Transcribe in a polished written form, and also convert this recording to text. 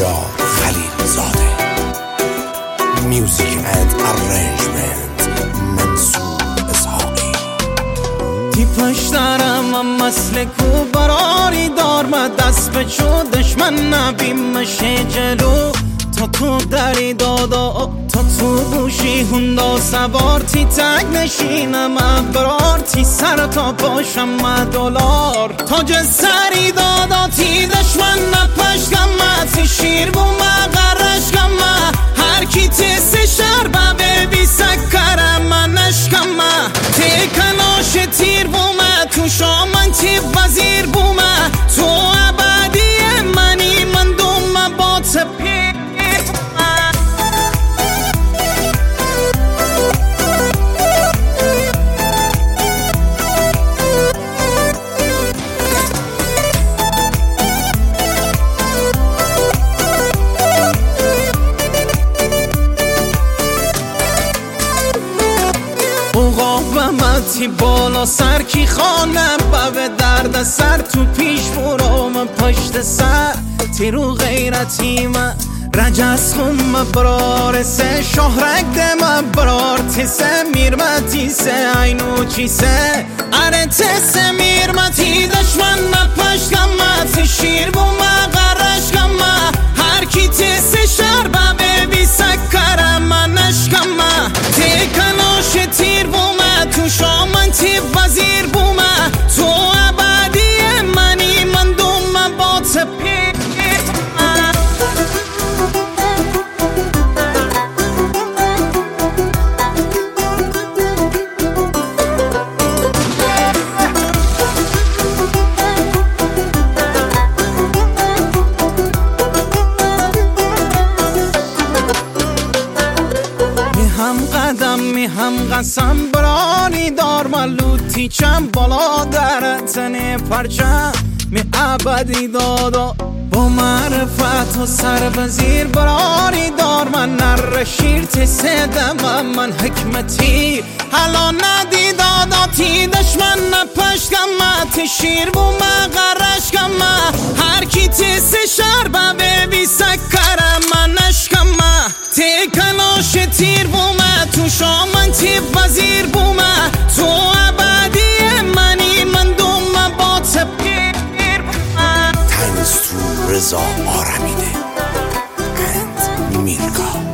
بختیار خلیل زاده. میوزیک اند ارنجمنت منصور اسحاقی. تی پشترم هم مثل کو براری دار ما دست به چو دشمن نبیم مشه جلو تا تو دری دادا تا تو بوشی هندا سوار تی تگ نشینم ابرار تی سر تا پاشم دلار تاج سری دادا تی دشمن نپشکم تی شیر بوم غرشکم هر کی تی سی شربه ببی سکرم نشکم تی کناش تیر بوم تو شامن تی وزیر بوم تو ابدی منی من دوم با تپی. تی بالا سر کی خانم به درد سر تو پیش برام پشت سر تی رو غیرتی من رجس خم برار سه شهرک دم برار تی سه میرمتی سه اینو چی سه اره تی سه میرمتی دشمن نپشکم تی شیر بوم غرشکم هر کی تی سه شربه ببی سکرم نشکم تی کناش تیر بوم تو شامن تی وزیر بوم تو ابدی منی من دوم با تپی. می هم قسم برانی دار ملوتی چم بالا در تنه پرچم می ابدی دادا با معرفت و سر وزیر برانی دار من نر شیر تی سدم من حکمتی حالا ندی دادا تی دشمن نپشکم تی شیر بوم غرشکم هر کی تی سی شربه ببی سکرم نشکم تی کناش تیر بوم تو شامن تی وزیر بوم تو ابدی منی من دوم با تپیر بوم. تنز تو رضا آرمیده اند میرکا.